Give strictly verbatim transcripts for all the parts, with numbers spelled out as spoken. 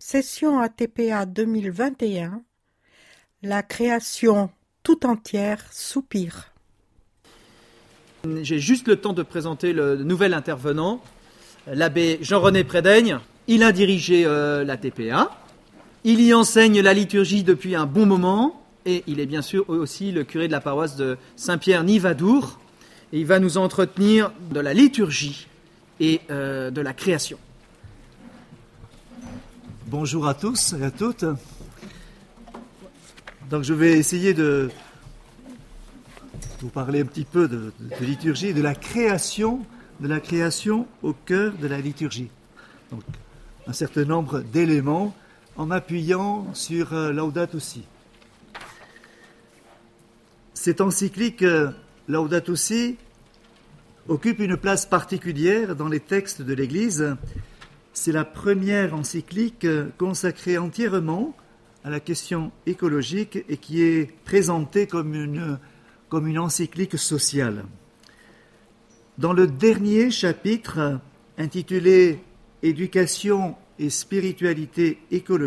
Session A T P A deux mille vingt et un, la création tout entière soupire. J'ai juste le temps de présenter le nouvel intervenant, l'abbé Jean-René Prédaigne. Il a dirigé euh, l'A T P A, il y enseigne la liturgie depuis un bon moment, et il est bien sûr aussi le curé de la paroisse de Saint-Pierre-Nivadour, et il va nous entretenir de la liturgie et euh, de la création. Bonjour à tous et à toutes. Donc je vais essayer de vous parler un petit peu de, de, de liturgie, de la création, de la création au cœur de la liturgie. Donc un certain nombre d'éléments en m'appuyant sur euh, Laudato Si. Cette encyclique euh, Laudato Si occupe une place particulière dans les textes de l'Église. C'est la première encyclique consacrée entièrement à la question écologique et qui est présentée comme une, comme une encyclique sociale. Dans le dernier chapitre, intitulé « Éducation et spiritualité écologique »,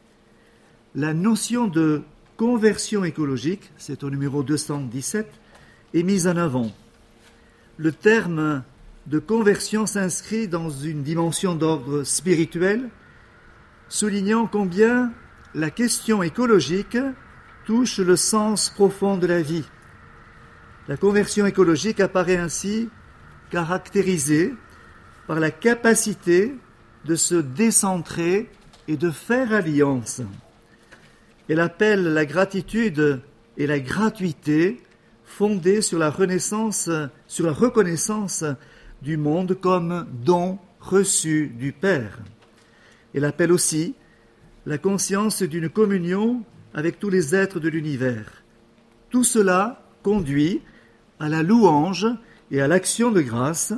la notion de conversion écologique, c'est au numéro deux cent dix-sept, est mise en avant. Le terme de conversion s'inscrit dans une dimension d'ordre spirituel, soulignant combien la question écologique touche le sens profond de la vie. La conversion écologique apparaît ainsi caractérisée par la capacité de se décentrer et de faire alliance. Elle appelle la gratitude et la gratuité fondées sur la renaissance, sur la reconnaissance du monde comme don reçu du Père. Elle appelle aussi la conscience d'une communion avec tous les êtres de l'univers. Tout cela conduit à la louange et à l'action de grâce.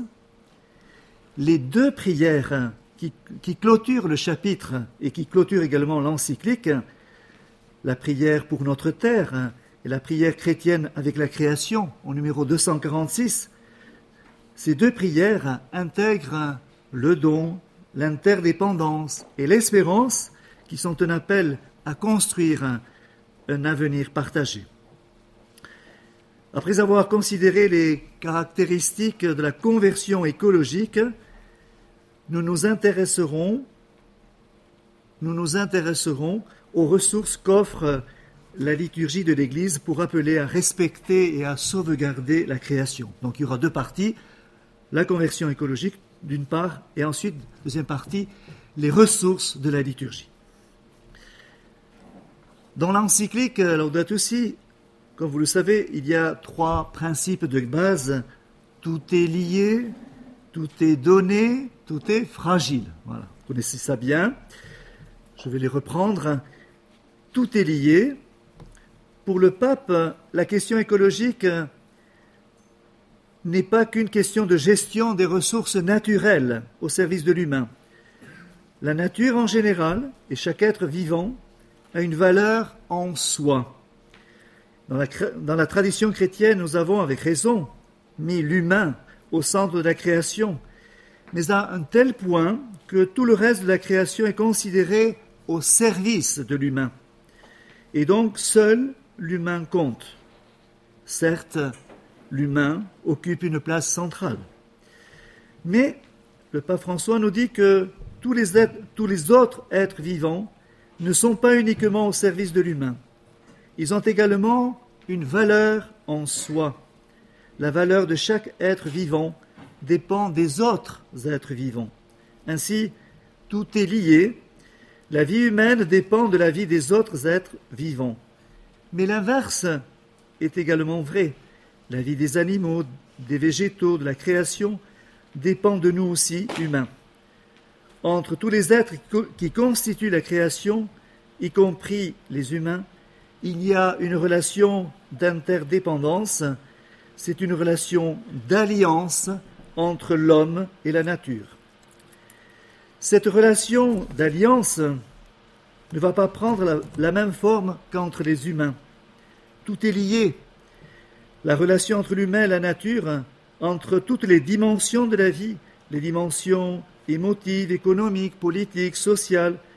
Les deux prières qui, qui clôturent le chapitre et qui clôturent également l'encyclique, la prière pour notre terre et la prière chrétienne avec la création, au numéro deux cent quarante-six, ces deux prières intègrent le don, l'interdépendance et l'espérance qui sont un appel à construire un, un avenir partagé. Après avoir considéré les caractéristiques de la conversion écologique, nous nous intéresserons, nous nous intéresserons aux ressources qu'offre la liturgie de l'Église pour appeler à respecter et à sauvegarder la création. Donc il y aura deux parties. La conversion écologique, d'une part, et ensuite, deuxième partie, les ressources de la liturgie. Dans l'encyclique Laudato Si, comme vous le savez, il y a trois principes de base. Tout est lié, tout est donné, tout est fragile. Voilà, vous connaissez ça bien. Je vais les reprendre. Tout est lié. Pour le pape, la question écologique n'est pas qu'une question de gestion des ressources naturelles au service de l'humain. La nature en général et chaque être vivant a une valeur en soi. Dans la, dans la tradition chrétienne, nous avons avec raison mis l'humain au centre de la création, mais à un tel point que tout le reste de la création est considéré au service de l'humain. Et donc seul l'humain compte. Certes, l'humain occupe une place centrale. Mais le pape François nous dit que tous les, êtres, tous les autres êtres vivants ne sont pas uniquement au service de l'humain. Ils ont également une valeur en soi. La valeur de chaque être vivant dépend des autres êtres vivants. Ainsi, tout est lié. La vie humaine dépend de la vie des autres êtres vivants. Mais l'inverse est également vrai. La vie des animaux, des végétaux, de la création dépend de nous aussi, humains. Entre tous les êtres qui constituent la création, y compris les humains, il y a une relation d'interdépendance. C'est une relation d'alliance entre l'homme et la nature. Cette relation d'alliance ne va pas prendre la, la même forme qu'entre les humains. Tout est lié. La relation entre l'humain et la nature, entre toutes les dimensions de la vie, les dimensions émotives, économiques, politiques, sociales,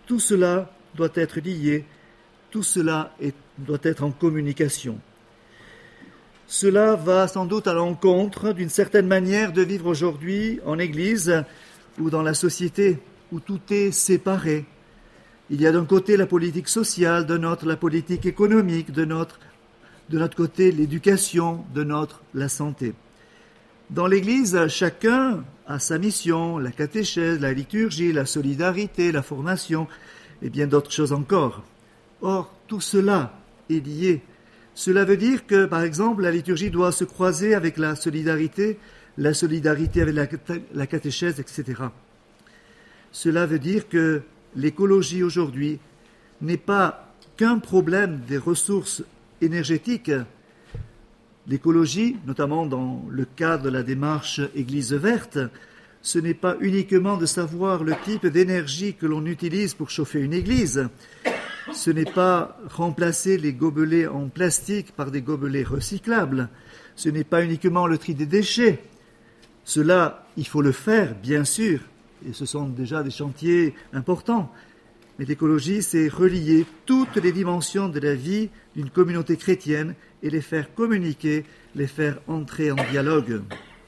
Tout cela doit être lié, tout cela est, doit être en communication. Cela va sans doute à l'encontre d'une certaine manière de vivre aujourd'hui en Église ou dans la société où tout est séparé. Il y a d'un côté la politique sociale, de l'autre la politique économique, de notre, de notre côté l'éducation, de notre la santé. Dans l'Église, chacun a sa mission, la catéchèse, la liturgie, la solidarité, la formation et bien d'autres choses encore. Or, tout cela est lié. Cela veut dire que, par exemple, la liturgie doit se croiser avec la solidarité, la solidarité avec la, la catéchèse, et cetera. Cela veut dire que l'écologie aujourd'hui n'est pas qu'un problème des ressources énergétiques. L'écologie, notamment dans le cadre de la démarche Église verte, ce n'est pas uniquement de savoir le type d'énergie que l'on utilise pour chauffer une église. Ce n'est pas remplacer les gobelets en plastique par des gobelets recyclables. Ce n'est pas uniquement le tri des déchets. Cela, il faut le faire, bien sûr, et ce sont déjà des chantiers importants. Mais l'écologie, c'est relier toutes les dimensions de la vie d'une communauté chrétienne et les faire communiquer, les faire entrer en dialogue.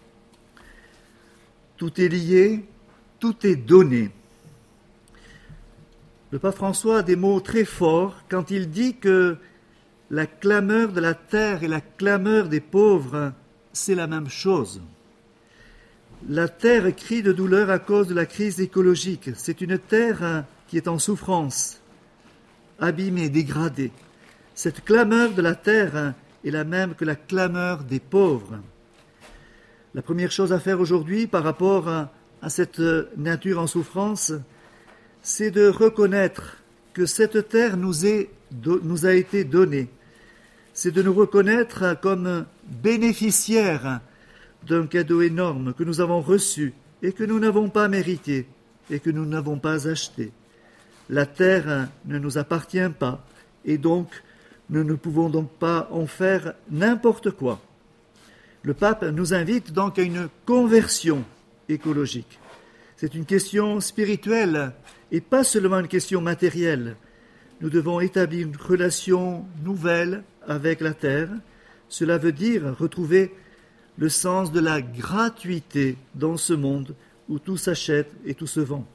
Tout est lié, tout est donné. Le pape François a des mots très forts quand il dit que la clameur de la terre et la clameur des pauvres, c'est la même chose. La terre crie de douleur à cause de la crise écologique. C'est une terre qui est en souffrance, abîmée, dégradée. Cette clameur de la terre est la même que la clameur des pauvres. La première chose à faire aujourd'hui par rapport à, à cette nature en souffrance, c'est de reconnaître que cette terre nous, est, nous a été donnée. C'est de nous reconnaître comme bénéficiaires d'un cadeau énorme que nous avons reçu et que nous n'avons pas mérité et que nous n'avons pas acheté. La terre ne nous appartient pas et donc nous ne pouvons donc pas en faire n'importe quoi. Le pape nous invite donc à une conversion écologique. C'est une question spirituelle et pas seulement une question matérielle. Nous devons établir une relation nouvelle avec la terre. Cela veut dire retrouver le sens de la gratuité dans ce monde où tout s'achète et tout se vend.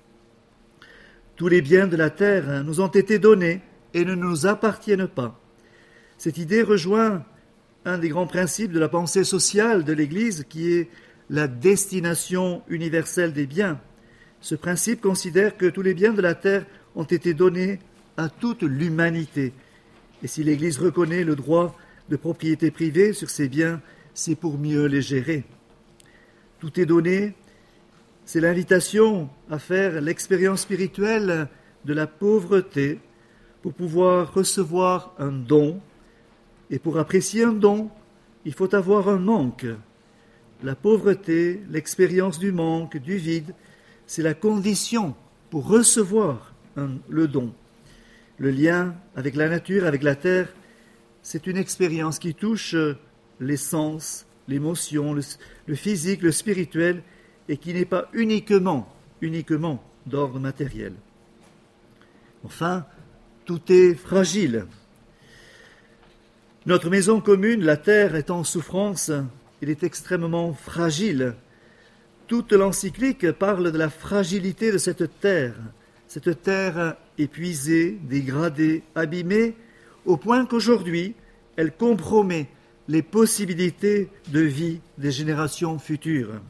Tous les biens de la terre nous ont été donnés et ne nous appartiennent pas. Cette idée rejoint un des grands principes de la pensée sociale de l'Église qui est la destination universelle des biens. Ce principe considère que tous les biens de la terre ont été donnés à toute l'humanité. Et si l'Église reconnaît le droit de propriété privée sur ces biens, c'est pour mieux les gérer. Tout est donné, c'est l'invitation à faire l'expérience spirituelle de la pauvreté pour pouvoir recevoir un don. Et pour apprécier un don, il faut avoir un manque. La pauvreté, l'expérience du manque, du vide, c'est la condition pour recevoir un, le don. Le lien avec la nature, avec la terre, c'est une expérience qui touche les sens, l'émotion, le, le physique, le spirituel, et qui n'est pas uniquement, uniquement d'ordre matériel. Enfin, tout est fragile. Notre maison commune, la terre, est en souffrance, elle est extrêmement fragile. Toute l'encyclique parle de la fragilité de cette terre, cette terre épuisée, dégradée, abîmée, au point qu'aujourd'hui, elle compromet les possibilités de vie des générations futures.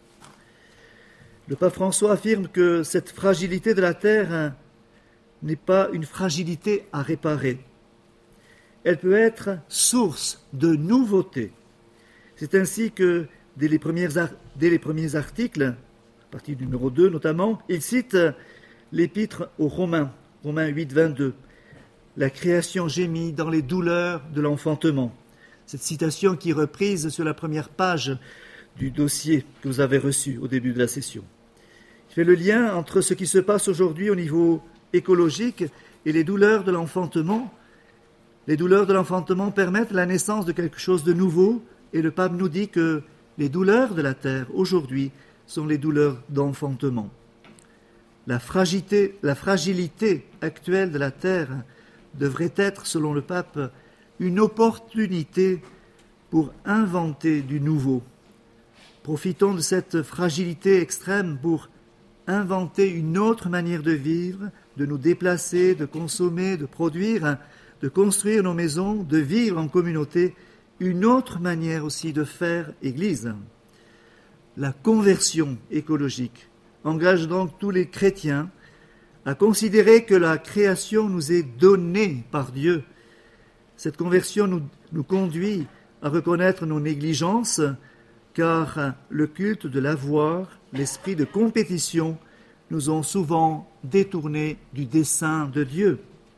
Le pape François affirme que cette fragilité de la terre n'est pas une fragilité à réparer. Elle peut être source de nouveautés. C'est ainsi que, dès les, premières, dès les premiers articles, à partir du numéro deux notamment, il cite l'épître aux Romains, Romains huit, vingt-deux. La création gémit dans les douleurs de l'enfantement. Cette citation qui est reprise sur la première page du dossier que vous avez reçu au début de la session. Il fait le lien entre ce qui se passe aujourd'hui au niveau écologique et les douleurs de l'enfantement. Les douleurs de l'enfantement permettent la naissance de quelque chose de nouveau, et le pape nous dit que les douleurs de la terre aujourd'hui sont les douleurs d'enfantement. la fragilité, la fragilité actuelle de la terre devrait être, selon le pape, une opportunité pour inventer du nouveau. Profitons de cette fragilité extrême pour inventer une autre manière de vivre, de nous déplacer, de consommer, de produire, de construire nos maisons, de vivre en communauté, une autre manière aussi de faire Église. La conversion écologique engage donc tous les chrétiens à considérer que la création nous est donnée par Dieu. Cette conversion nous, nous conduit à reconnaître nos négligences, car le culte de l'avoir, l'esprit de compétition, nous ont souvent détournés du dessein de Dieu.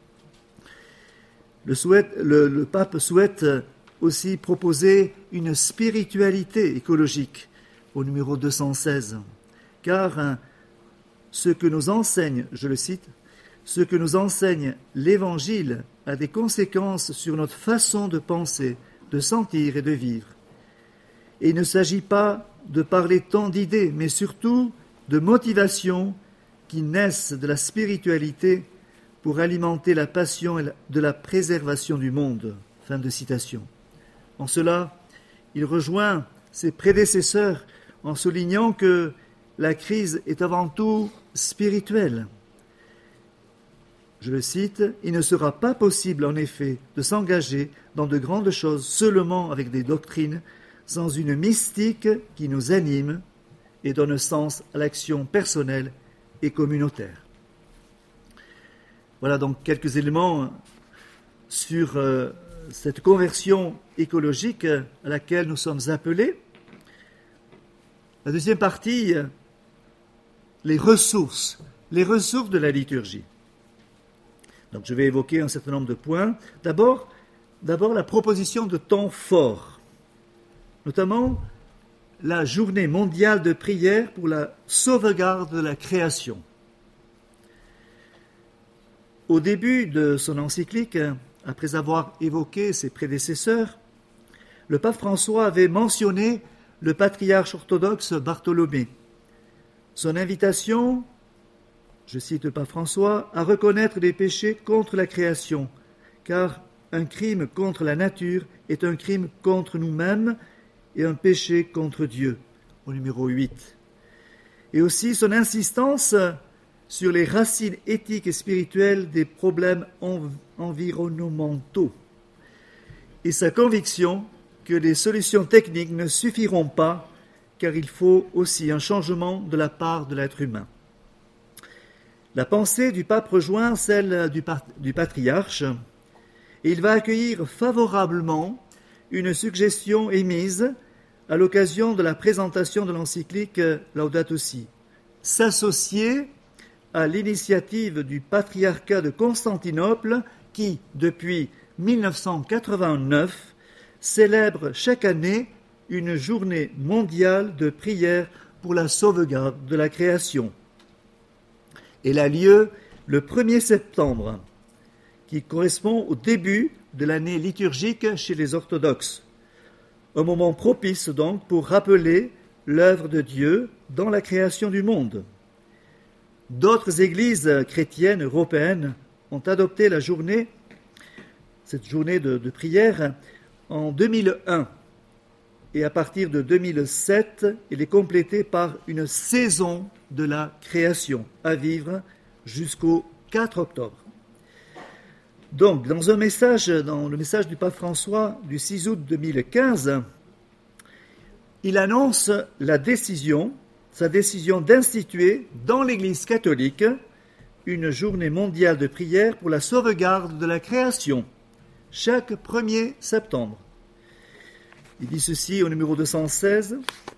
Le, souhaite, le, le pape souhaite aussi proposer une spiritualité écologique au numéro deux cent seize, car ce que nous enseigne, je le cite, ce que nous enseigne l'Évangile a des conséquences sur notre façon de penser, de sentir et de vivre. Et il ne s'agit pas de parler tant d'idées, mais surtout de motivations qui naissent de la spiritualité pour alimenter la passion de la préservation du monde. Fin de citation. En cela, il rejoint ses prédécesseurs en soulignant que la crise est avant tout spirituelle. Je le cite, « Il ne sera pas possible en effet de s'engager dans de grandes choses seulement avec des doctrines, sans une mystique qui nous anime et donne sens à l'action personnelle et communautaire. » Voilà donc quelques éléments sur euh, cette conversion écologique à laquelle nous sommes appelés. La deuxième partie, les ressources, les ressources de la liturgie. Donc je vais évoquer un certain nombre de points. D'abord, d'abord la proposition de temps forts, notamment la journée mondiale de prière pour la sauvegarde de la création. Au début de son encyclique, après avoir évoqué ses prédécesseurs, le pape François avait mentionné le patriarche orthodoxe Bartholomée. Son invitation, je cite le pape François, à reconnaître les péchés contre la création, car un crime contre la nature est un crime contre nous-mêmes et un péché contre Dieu, au numéro huit. Et aussi son insistance sur les racines éthiques et spirituelles des problèmes env- environnementaux et sa conviction que les solutions techniques ne suffiront pas, car il faut aussi un changement de la part de l'être humain. La pensée du pape rejoint celle du, pat- du patriarche, et il va accueillir favorablement une suggestion émise à l'occasion de la présentation de l'encyclique Laudato Si, s'associer à l'initiative du patriarcat de Constantinople qui, depuis mille neuf cent quatre-vingt-neuf, célèbre chaque année une journée mondiale de prière pour la sauvegarde de la création. Elle a lieu le premier septembre, qui correspond au début de l'année liturgique chez les orthodoxes. Un moment propice donc pour rappeler l'œuvre de Dieu dans la création du monde. D'autres églises chrétiennes européennes ont adopté la journée, cette journée de, de prière, en deux mille un. Et à partir de deux mille sept, elle est complétée par une saison de la création à vivre jusqu'au quatre octobre. Donc, dans un message, dans le message du pape François du six août deux mille quinze, il annonce la décision, sa décision d'instituer dans l'Église catholique une journée mondiale de prière pour la sauvegarde de la création, chaque premier septembre. Il dit ceci au numéro deux cent seize.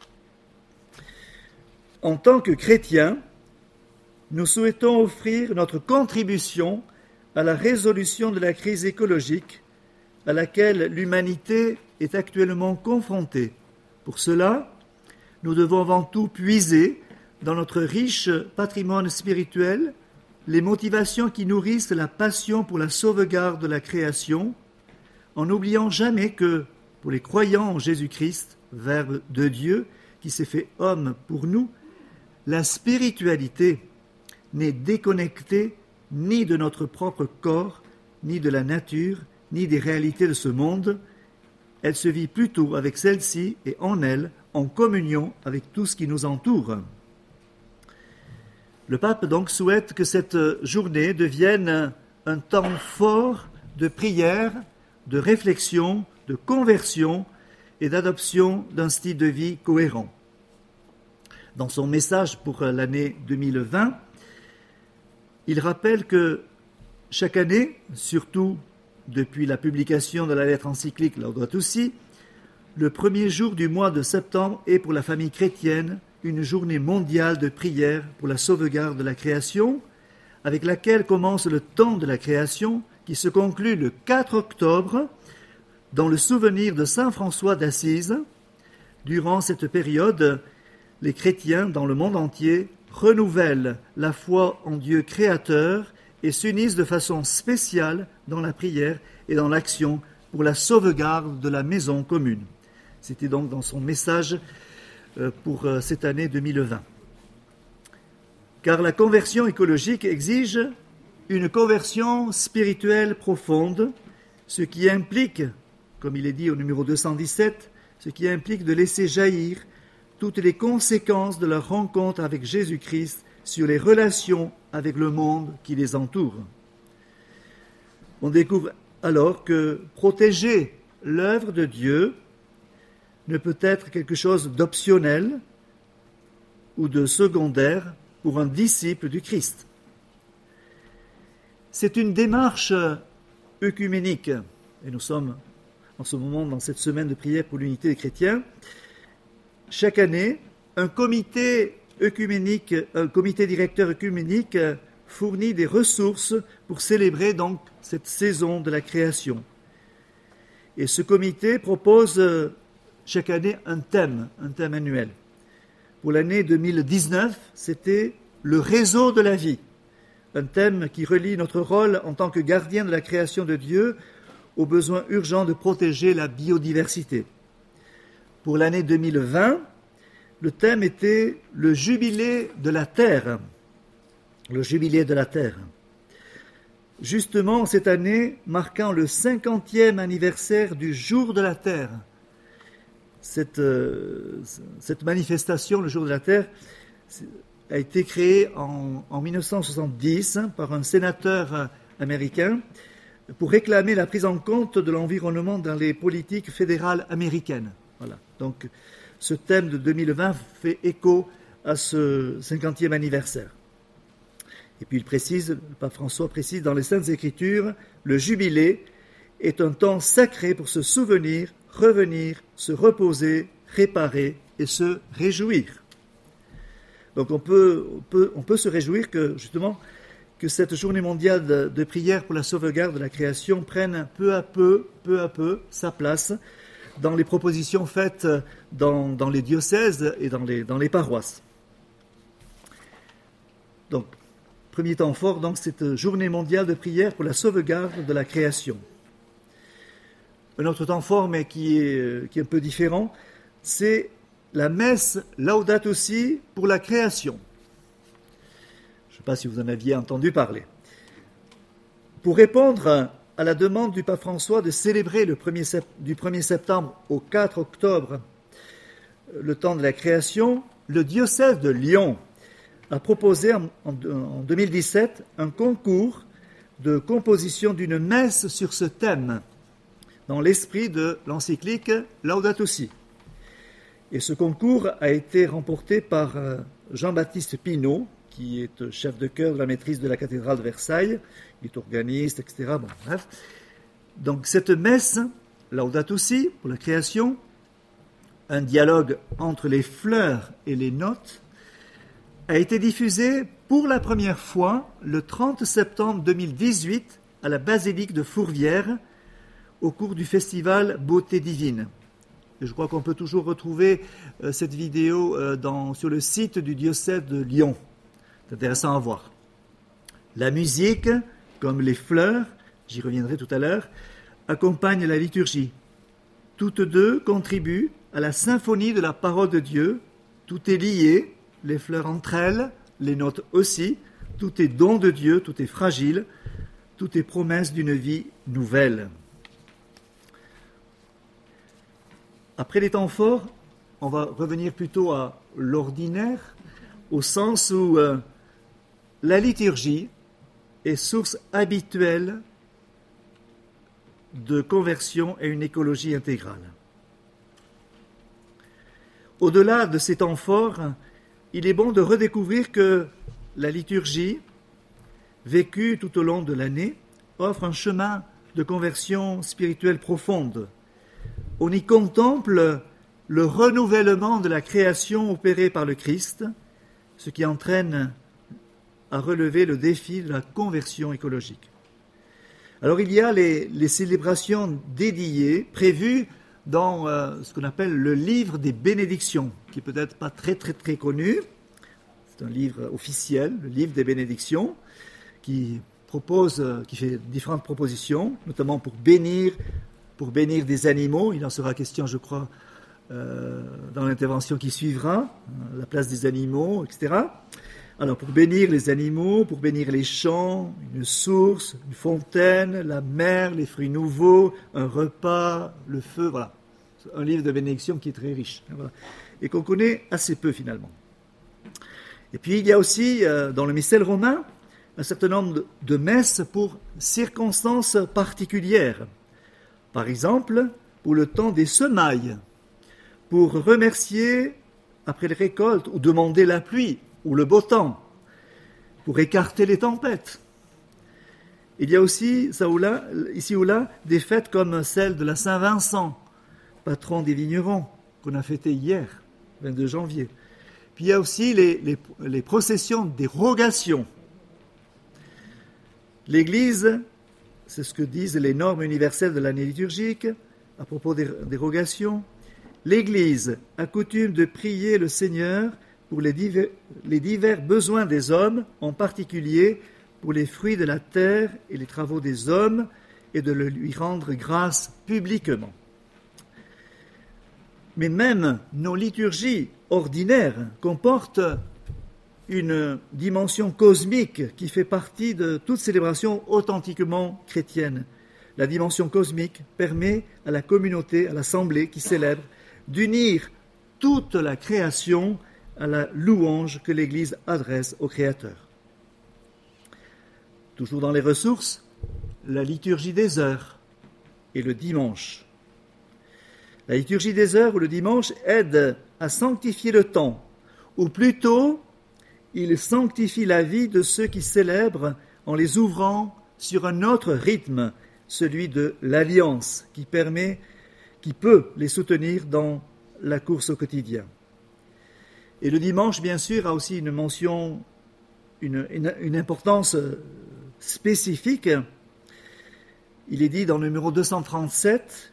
En tant que chrétiens, nous souhaitons offrir notre contribution à la résolution de la crise écologique à laquelle l'humanité est actuellement confrontée. Pour cela, nous devons avant tout puiser dans notre riche patrimoine spirituel les motivations qui nourrissent la passion pour la sauvegarde de la création, en n'oubliant jamais que, pour les croyants en Jésus-Christ, Verbe de Dieu, qui s'est fait homme pour nous, la spiritualité, n'est déconnectée ni de notre propre corps, ni de la nature, ni des réalités de ce monde. Elle se vit plutôt avec celle-ci et en elle, en communion avec tout ce qui nous entoure. Le pape donc souhaite que cette journée devienne un temps fort de prière, de réflexion, de conversion et d'adoption d'un style de vie cohérent. Dans son message pour l'année deux mille vingt, il rappelle que chaque année, surtout depuis la publication de la lettre encyclique Laudato Si', le premier jour du mois de septembre est pour la famille chrétienne une journée mondiale de prière pour la sauvegarde de la création, avec laquelle commence le temps de la création qui se conclut le quatre octobre dans le souvenir de saint François d'Assise. Durant cette période, les chrétiens dans le monde entier renouvellent la foi en Dieu créateur et s'unissent de façon spéciale dans la prière et dans l'action pour la sauvegarde de la maison commune. C'était donc dans son message pour cette année deux mille vingt. Car la conversion écologique exige une conversion spirituelle profonde, ce qui implique, comme il est dit au numéro deux cent dix-sept, ce qui implique de laisser jaillir toutes les conséquences de leur rencontre avec Jésus-Christ sur les relations avec le monde qui les entoure. On découvre alors que protéger l'œuvre de Dieu ne peut être quelque chose d'optionnel ou de secondaire pour un disciple du Christ. C'est une démarche œcuménique, et nous sommes en ce moment dans cette semaine de prière pour l'unité des chrétiens. Chaque année, un comité œcuménique, un comité directeur œcuménique fournit des ressources pour célébrer donc cette saison de la création. Et ce comité propose chaque année un thème, un thème annuel. Pour l'année deux mille dix-neuf, c'était le réseau de la vie, un thème qui relie notre rôle en tant que gardien de la création de Dieu au besoin urgent de protéger la biodiversité. Pour l'année deux mille vingt, le thème était le jubilé de la Terre. Le jubilé de la Terre. Justement, cette année, marquant le cinquantième anniversaire du jour de la Terre, cette, euh, cette manifestation, le jour de la Terre, a été créée en, en dix-neuf cent soixante-dix par un sénateur américain pour réclamer la prise en compte de l'environnement dans les politiques fédérales américaines. Voilà. Donc, ce thème de deux mille vingt fait écho à ce cinquantième anniversaire. Et puis il précise, le pape François précise dans les Saintes Écritures, le jubilé est un temps sacré pour se souvenir, revenir, se reposer, réparer et se réjouir. Donc on peut, on peut, on peut se réjouir que justement que cette journée mondiale de, de prière pour la sauvegarde de la création prenne peu à peu, peu à peu sa place dans les propositions faites dans, dans les diocèses et dans les, dans les paroisses. Donc, premier temps fort, donc, cette journée mondiale de prière pour la sauvegarde de la création. Un autre temps fort, mais qui est, qui est un peu différent, c'est la messe Laudato Si pour la création. Je ne sais pas si vous en aviez entendu parler. Pour répondre à la demande du pape François de célébrer le premier sept, du premier septembre au quatre octobre le temps de la création, le diocèse de Lyon a proposé en, en, en deux mille dix-sept un concours de composition d'une messe sur ce thème, dans l'esprit de l'encyclique Laudato Si'. Et ce concours a été remporté par Jean-Baptiste Pinault, qui est chef de chœur de la maîtrise de la cathédrale de Versailles, il est organiste, et cetera. Bon, bref. Donc cette messe, Laudato Si', pour la création, un dialogue entre les fleurs et les notes, a été diffusée pour la première fois le trente septembre deux mille dix-huit à la basilique de Fourvière, au cours du festival Beauté divine. Et je crois qu'on peut toujours retrouver euh, cette vidéo euh, dans, sur le site du diocèse de Lyon. C'est intéressant à voir. La musique, comme les fleurs, j'y reviendrai tout à l'heure, accompagne la liturgie. Toutes deux contribuent à la symphonie de la parole de Dieu. Tout est lié, les fleurs entre elles, les notes aussi, Tout est don de Dieu, tout est fragile, tout est promesse d'une vie nouvelle. Après les temps forts, on va revenir plutôt à l'ordinaire, au sens où euh, la liturgie est source habituelle de conversion et une écologie intégrale. Au-delà de ces temps forts, il est bon de redécouvrir que la liturgie, vécue tout au long de l'année, offre un chemin de conversion spirituelle profonde. On y contemple le renouvellement de la création opérée par le Christ, ce qui entraîne à relever le défi de la conversion écologique. Alors il y a les, les célébrations dédiées prévues dans euh, ce qu'on appelle le livre des bénédictions, qui est peut-être pas très très très connu. C'est un livre officiel, le livre des bénédictions, qui propose, qui fait différentes propositions, notamment pour bénir, pour bénir des animaux. Il en sera question, je crois, euh, dans l'intervention qui suivra, la place des animaux, et cetera. Alors, pour bénir les animaux, pour bénir les champs, une source, une fontaine, la mer, les fruits nouveaux, un repas, le feu, voilà. Un livre de bénédiction qui est très riche, voilà, et qu'on connaît assez peu finalement. Et puis, il y a aussi, euh, dans le missel romain, un certain nombre de, de messes pour circonstances particulières. Par exemple, pour le temps des semailles, pour remercier après les récoltes, ou demander la pluie, ou le beau temps, pour écarter les tempêtes. Il y a aussi, ça ou là, ici ou là, des fêtes comme celle de la Saint-Vincent, patron des vignerons, qu'on a fêté hier, vingt-deux janvier. Puis il y a aussi les, les, les processions des rogations. L'Église, c'est ce que disent les normes universelles de l'année liturgique à propos des, des rogations. L'Église a coutume de prier le Seigneur pour les divers, les divers besoins des hommes, en particulier pour les fruits de la terre et les travaux des hommes, et de le lui rendre grâce publiquement. Mais même nos liturgies ordinaires comportent une dimension cosmique qui fait partie de toute célébration authentiquement chrétienne. La dimension cosmique permet à la communauté, à l'assemblée qui célèbre, d'unir toute la création à la louange que l'Église adresse au Créateur. Toujours dans les ressources, la liturgie des heures et le dimanche. La liturgie des heures ou le dimanche aide à sanctifier le temps, ou plutôt, il sanctifie la vie de ceux qui célèbrent en les ouvrant sur un autre rythme, celui de l'alliance, qui permet, qui peut les soutenir dans la course au quotidien. Et le dimanche, bien sûr, a aussi une mention, une, une, une importance spécifique. Il est dit dans le numéro deux cent trente-sept,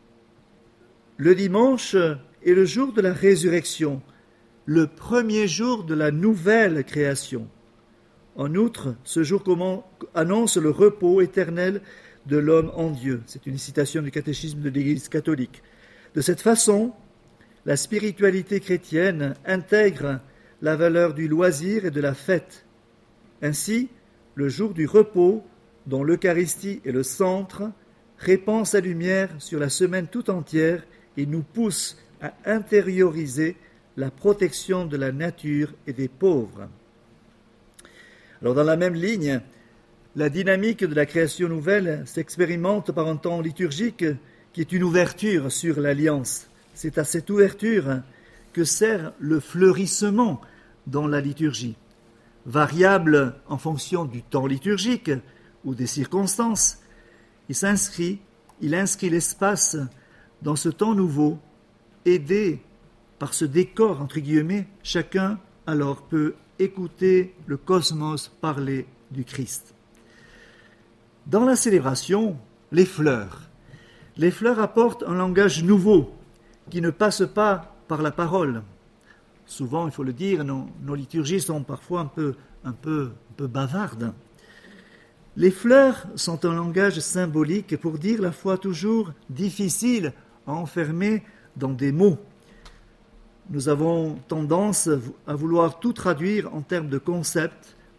le dimanche est le jour de la résurrection, le premier jour de la nouvelle création. En outre, ce jour annonce le repos éternel de l'homme en Dieu. C'est une citation du catéchisme de l'Église catholique. De cette façon, la spiritualité chrétienne intègre la valeur du loisir et de la fête. Ainsi, le jour du repos, dont l'Eucharistie est le centre, répand sa lumière sur la semaine tout entière et nous pousse à intérioriser la protection de la nature et des pauvres. Alors, dans la même ligne, la dynamique de la création nouvelle s'expérimente par un temps liturgique qui est une ouverture sur l'alliance. C'est à cette ouverture que sert le fleurissement dans la liturgie. Variable en fonction du temps liturgique ou des circonstances, il s'inscrit, il inscrit l'espace dans ce temps nouveau, aidé par ce décor, entre guillemets, chacun alors peut écouter le cosmos parler du Christ. Dans la célébration, les fleurs. Les fleurs apportent un langage nouveau qui ne passe pas par la parole. Souvent, il faut le dire, nos, nos liturgies sont parfois un peu, un peu, un peu bavardes. Les fleurs sont un langage symbolique pour dire la foi toujours difficile à enfermer dans des mots. Nous avons tendance à vouloir tout traduire en termes de concepts,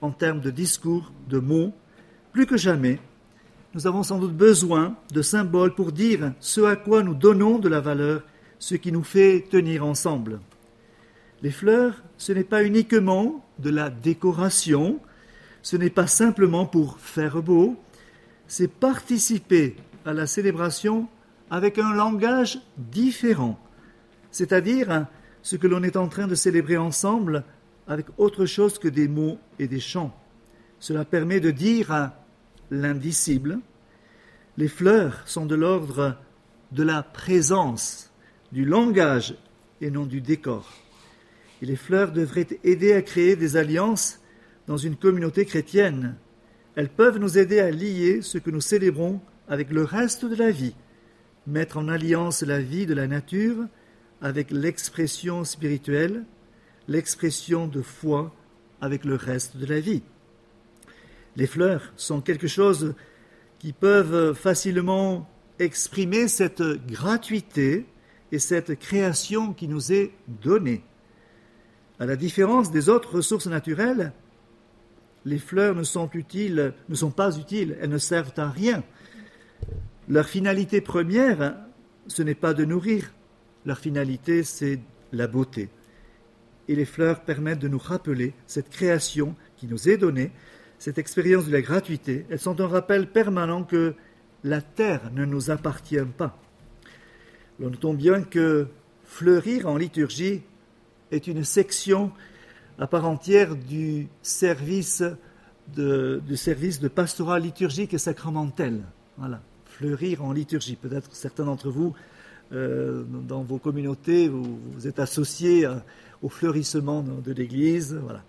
en termes de discours, de mots. Plus que jamais, nous avons sans doute besoin de symboles pour dire ce à quoi nous donnons de la valeur, ce qui nous fait tenir ensemble. Les fleurs, ce n'est pas uniquement de la décoration, ce n'est pas simplement pour faire beau, c'est participer à la célébration avec un langage différent, c'est-à-dire ce que l'on est en train de célébrer ensemble avec autre chose que des mots et des chants. Cela permet de dire l'indicible. Les fleurs sont de l'ordre de la présence, du langage et non du décor. Et les fleurs devraient aider à créer des alliances dans une communauté chrétienne. Elles peuvent nous aider à lier ce que nous célébrons avec le reste de la vie, mettre en alliance la vie de la nature avec l'expression spirituelle, l'expression de foi avec le reste de la vie. Les fleurs sont quelque chose qui peuvent facilement exprimer cette gratuité et cette création qui nous est donnée. À la différence des autres ressources naturelles, les fleurs ne sont utiles, ne sont pas utiles, elles ne servent à rien. Leur finalité première, ce n'est pas de nourrir, leur finalité, c'est la beauté. Et les fleurs permettent de nous rappeler cette création qui nous est donnée, cette expérience de la gratuité. Elles sont un rappel permanent que la terre ne nous appartient pas. Nous notons bien que fleurir en liturgie est une section à part entière du service de, du service de pastoral liturgique et sacramentel. Voilà, fleurir en liturgie. Peut-être certains d'entre vous, euh, dans vos communautés, vous, vous êtes associés à, au fleurissement de, de l'Église. Voilà.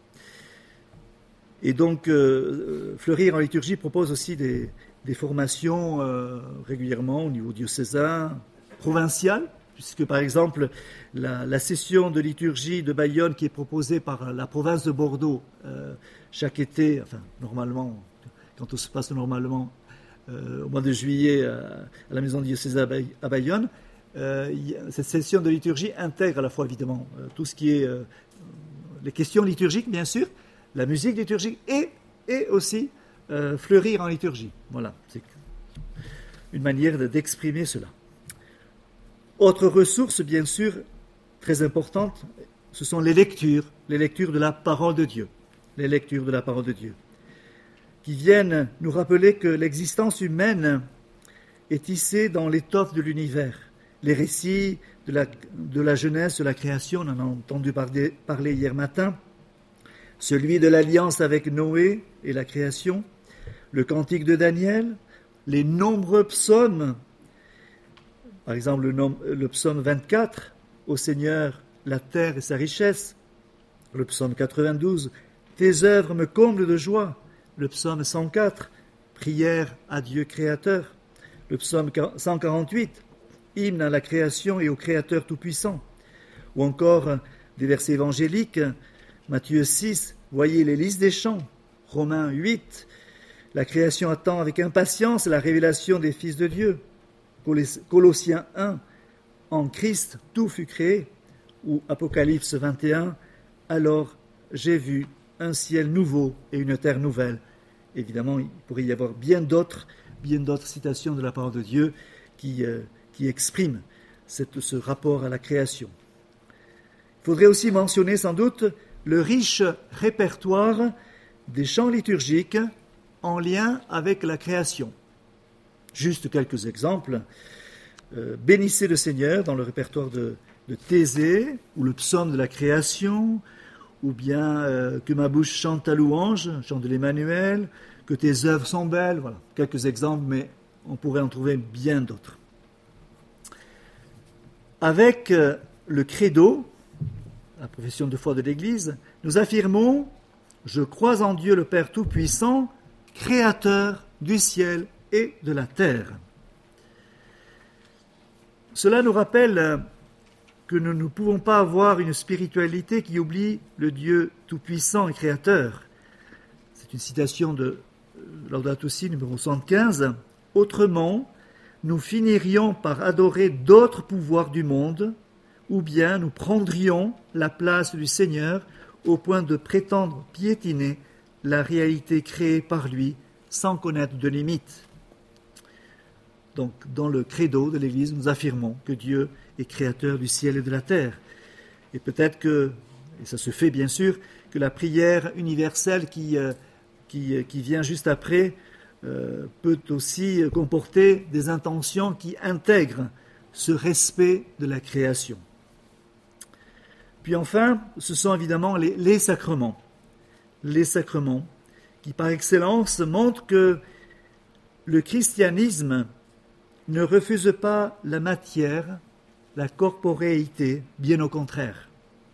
Et donc, euh, fleurir en liturgie propose aussi des, des formations euh, régulièrement au niveau diocésain, provincial, puisque par exemple la, la session de liturgie de Bayonne qui est proposée par la province de Bordeaux euh, chaque été, enfin normalement, quand tout se passe normalement euh, au mois de juillet à, à la maison diocésaine à Bayonne, euh, y, cette session de liturgie intègre à la fois évidemment euh, tout ce qui est euh, les questions liturgiques bien sûr, la musique liturgique et, et aussi euh, fleurir en liturgie. Voilà, c'est une manière de, d'exprimer cela. Autre ressource, bien sûr, très importante, ce sont les lectures, les lectures de la parole de Dieu, les lectures de la parole de Dieu, qui viennent nous rappeler que l'existence humaine est tissée dans l'étoffe de l'univers. Les récits de la, de la jeunesse, de la création, on en a entendu parler, parler hier matin, celui de l'alliance avec Noé et la création, le cantique de Daniel, les nombreux psaumes. Par exemple, le, nom, le psaume vingt-quatre, « Ô Seigneur, la terre et sa richesse ». Le psaume quatre-vingt-douze, « Tes œuvres me comblent de joie ». Le psaume cent quatre, « Prière à Dieu créateur ». Le psaume cent quarante-huit, « Hymne à la création et au Créateur tout-puissant ». Ou encore des versets évangéliques, Matthieu six, « Voyez les lys des champs ». Romains huit, « La création attend avec impatience la révélation des fils de Dieu ». Colossiens un, en Christ tout fut créé, ou Apocalypse vingt et un, alors j'ai vu un ciel nouveau et une terre nouvelle. Évidemment, il pourrait y avoir bien d'autres, bien d'autres citations de la parole de Dieu qui, euh, qui expriment cette, ce rapport à la création. Il faudrait aussi mentionner sans doute le riche répertoire des chants liturgiques en lien avec la création. Juste quelques exemples. Euh, Bénissez le Seigneur dans le répertoire de, de Thésée, ou le psaume de la création, ou bien euh, que ma bouche chante ta louange, chant de l'Emmanuel, que tes œuvres sont belles. Voilà, quelques exemples, mais on pourrait en trouver bien d'autres. Avec euh, le credo, la profession de foi de l'Église, nous affirmons « Je crois en Dieu le Père Tout-Puissant, Créateur du ciel et de la terre. » Cela nous rappelle que nous ne pouvons pas avoir une spiritualité qui oublie le Dieu tout-puissant et créateur. C'est une citation de Laudato Si numéro soixante-quinze. Autrement, nous finirions par adorer d'autres pouvoirs du monde, ou bien nous prendrions la place du Seigneur au point de prétendre piétiner la réalité créée par lui sans connaître de limites. Donc, dans le credo de l'Église, nous affirmons que Dieu est créateur du ciel et de la terre. Et peut-être que, et ça se fait bien sûr, que la prière universelle qui, euh, qui, qui vient juste après euh, peut aussi comporter des intentions qui intègrent ce respect de la création. Puis enfin, ce sont évidemment les, les sacrements. Les sacrements qui, par excellence, montrent que le christianisme ne refuse pas la matière, la corporéité, bien au contraire.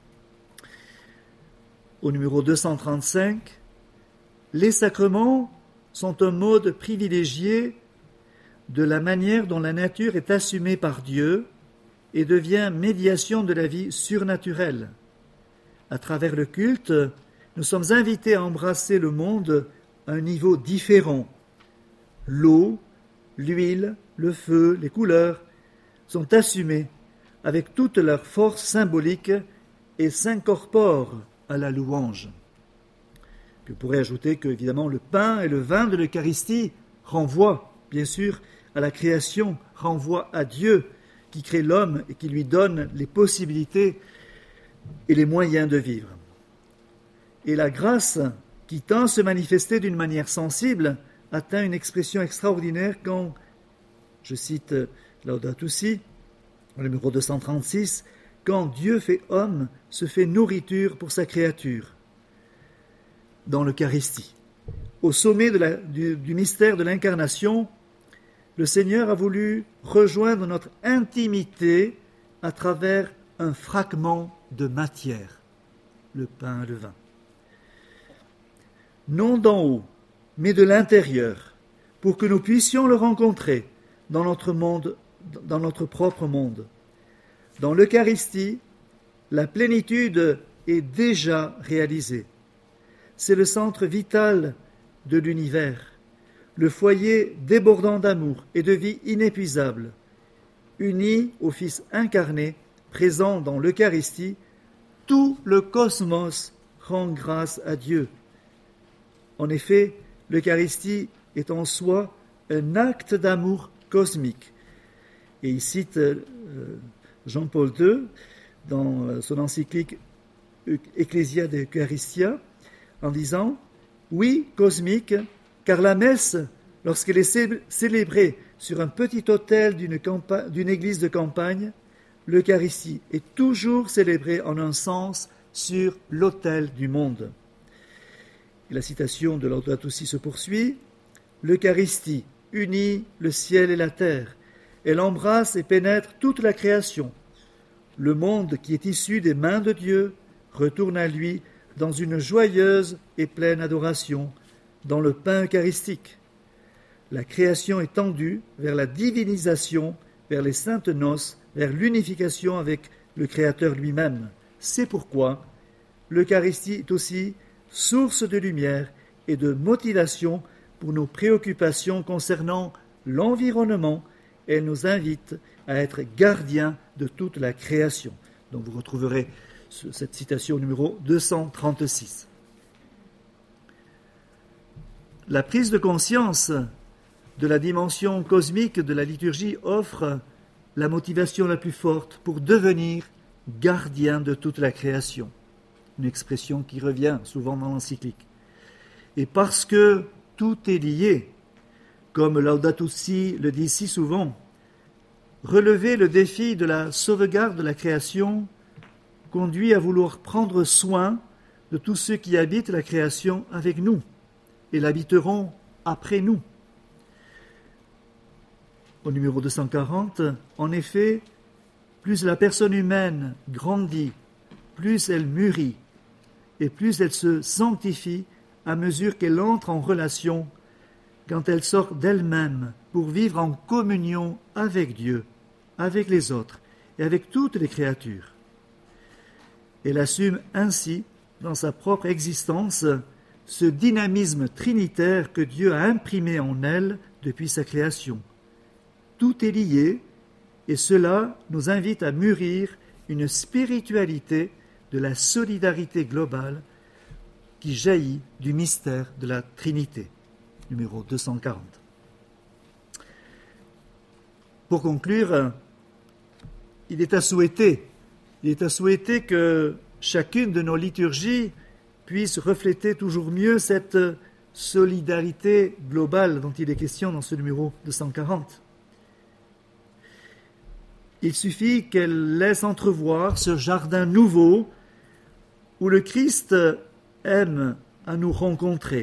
Au numéro deux cent trente-cinq, les sacrements sont un mode privilégié de la manière dont la nature est assumée par Dieu et devient médiation de la vie surnaturelle. À travers le culte, nous sommes invités à embrasser le monde à un niveau différent. L'eau, l'huile, le feu, les couleurs sont assumés avec toute leur force symbolique et s'incorporent à la louange. Je pourrais ajouter que, évidemment, le pain et le vin de l'Eucharistie renvoient, bien sûr, à la création, renvoient à Dieu qui crée l'homme et qui lui donne les possibilités et les moyens de vivre. Et la grâce qui tend à se manifester d'une manière sensible atteint une expression extraordinaire quand, je cite Laudato Si, au numéro deux cent trente-six, quand Dieu fait homme, se fait nourriture pour sa créature, dans l'Eucharistie. Au sommet de la, du, du mystère de l'incarnation, le Seigneur a voulu rejoindre notre intimité à travers un fragment de matière, le pain et le vin. Non d'en haut, mais de l'intérieur, pour que nous puissions le rencontrer dans notre monde, dans notre propre monde. Dans l'Eucharistie, la plénitude est déjà réalisée. C'est le centre vital de l'univers, le foyer débordant d'amour et de vie inépuisable. Uni au Fils incarné, présent dans l'Eucharistie, tout le cosmos rend grâce à Dieu. En effet, l'Eucharistie est en soi un acte d'amour cosmique. Et il cite euh, Jean-Paul deux dans son encyclique Ecclesia de Eucharistia en disant « Oui, cosmique, car la messe, lorsqu'elle est célébrée sur un petit autel d'une, campa- d'une église de campagne, l'Eucharistie est toujours célébrée en un sens sur l'autel du monde. » Et la citation de Laudato Si se poursuit. « L'Eucharistie unit le ciel et la terre. Elle embrasse et pénètre toute la création. Le monde qui est issu des mains de Dieu retourne à lui dans une joyeuse et pleine adoration, dans le pain eucharistique. La création est tendue vers la divinisation, vers les saintes noces, vers l'unification avec le Créateur lui-même. C'est pourquoi l'Eucharistie est aussi source de lumière et de motivation pour nos préoccupations concernant l'environnement. Elle nous invite à être gardiens de toute la création. Donc vous retrouverez cette citation numéro deux cent trente-six. La prise de conscience de la dimension cosmique de la liturgie offre la motivation la plus forte pour devenir gardien de toute la création. Une expression qui revient souvent dans l'encyclique. Et parce que tout est lié, comme Laudato Si le dit si souvent, relever le défi de la sauvegarde de la création conduit à vouloir prendre soin de tous ceux qui habitent la création avec nous et l'habiteront après nous. Au numéro deux cent quarante, en effet, plus la personne humaine grandit, plus elle mûrit, et plus elle se sanctifie à mesure qu'elle entre en relation, quand elle sort d'elle-même pour vivre en communion avec Dieu, avec les autres et avec toutes les créatures. Elle assume ainsi, dans sa propre existence, ce dynamisme trinitaire que Dieu a imprimé en elle depuis sa création. Tout est lié, et cela nous invite à mûrir une spiritualité de la solidarité globale qui jaillit du mystère de la Trinité, numéro deux cent quarante. Pour conclure, il est à souhaiter, il est à souhaiter que chacune de nos liturgies puisse refléter toujours mieux cette solidarité globale dont il est question dans ce numéro deux cent quarante. Il suffit qu'elle laisse entrevoir ce jardin nouveau où le Christ aime à nous rencontrer.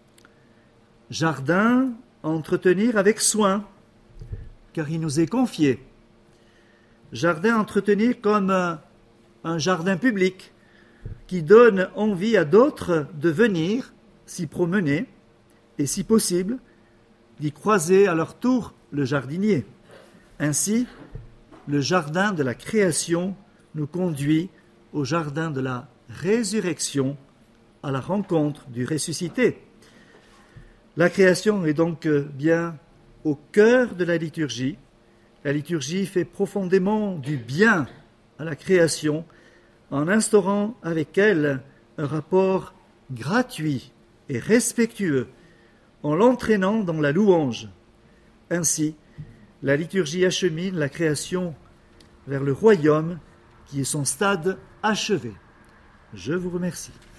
Jardin à entretenir avec soin, car il nous est confié. Jardin à entretenir comme un, un jardin public qui donne envie à d'autres de venir s'y promener et, si possible, d'y croiser à leur tour le jardinier. Ainsi, le jardin de la création nous conduit au jardin de la résurrection, à la rencontre du ressuscité. La création est donc bien au cœur de la liturgie. La liturgie fait profondément du bien à la création en instaurant avec elle un rapport gratuit et respectueux, en l'entraînant dans la louange. Ainsi, la liturgie achemine la création vers le royaume qui est son stade achevé. Je vous remercie.